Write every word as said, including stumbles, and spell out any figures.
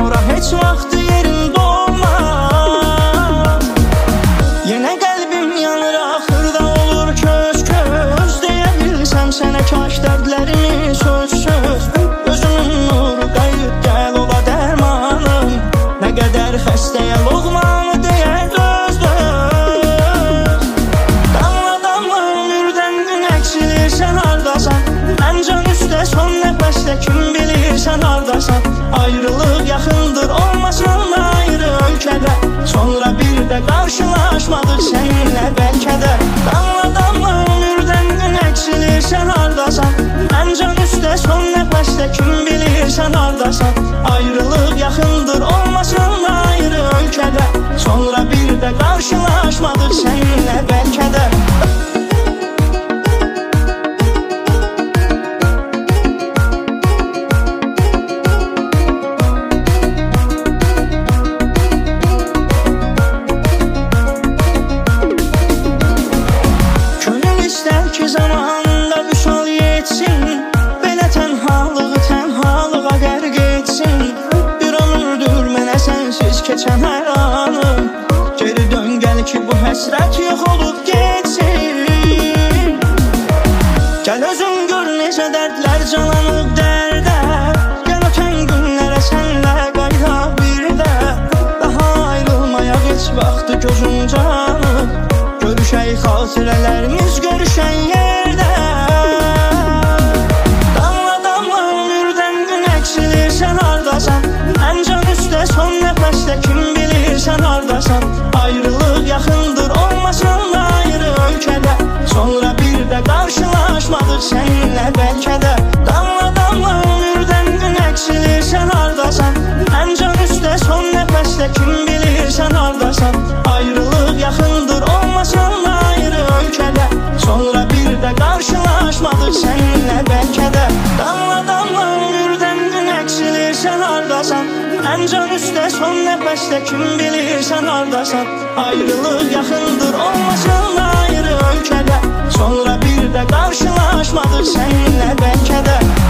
ora heç vaxt yerində olmaz. Yenə qəlbim yanır, axırda olur köz köz. Deyə bilsəm sənə kaş dərdlərimi söz söz. Özümün nuru qayıt gəl ola dərmanım. Nə qədər xəstəyə loğmanı deyə döz döz. Damla damla ömürdən gün əksilir, sən hardasan? Ən can üstə son nəfəsdə kim bilir sən hardasan? Ayrılıq yaxındır, olmasın ayrı ölkədə. Sonra bir də qarşılaşmadıq səninlə bəlkə də. Damla damla ömürdən gün əksilir, sən hardasan? Ən can üstə son nəfəsdə kim bilir sən hardasan? Ayrılıq yaxındır, olmasın ayrı ölkədə. Sonra bir də qarşılaşmadıq səninlə bəlkə də. Zamanında vüsal yetsin, belə tənhalığı tənhalığa qərq etsin. Bir ömürdür mənə sənsiz keçən hər anım. Geri dön gəl ki bu həsrət yox olub getsin. Gəl özün gör necə dərdlər calanıb dərdə. Gəl ötən günlərə sənlə qayda bir də. Daha ayrılmaya heç vaxtı gözüm canım. Görüşək xatirələrimiz görüşən yerdə. Damla damla ömürdən gün əksilir, sən hardasan? Ən can üstə son nəfəsdə kim bilir sən hardasan? Ayrılıq yaxındır, olmasın ayrı ölkədə. Sonra bir də qarşılaşmadıq səninlə bəlkə də. Damla damla ömürdən gün əksilir, sən hardasan? Ən can üstə son nəfəsdə kim bilir sən hardasan? Ayrılıq yaxındır, olmasın ayrı ölkədə. Sonra bir də qarşılaşmadıq səninlə bəlkə də. Damla damla ömürdən gün əksilir, sən hardasan? Ən can üstə son nəfəsdə kim bilir sən hardasan? Ayrılıq yaxındır, olmasın ayrı ölkədə. Sonra bir də qarşılaşmadıq səninlə bəlkə də.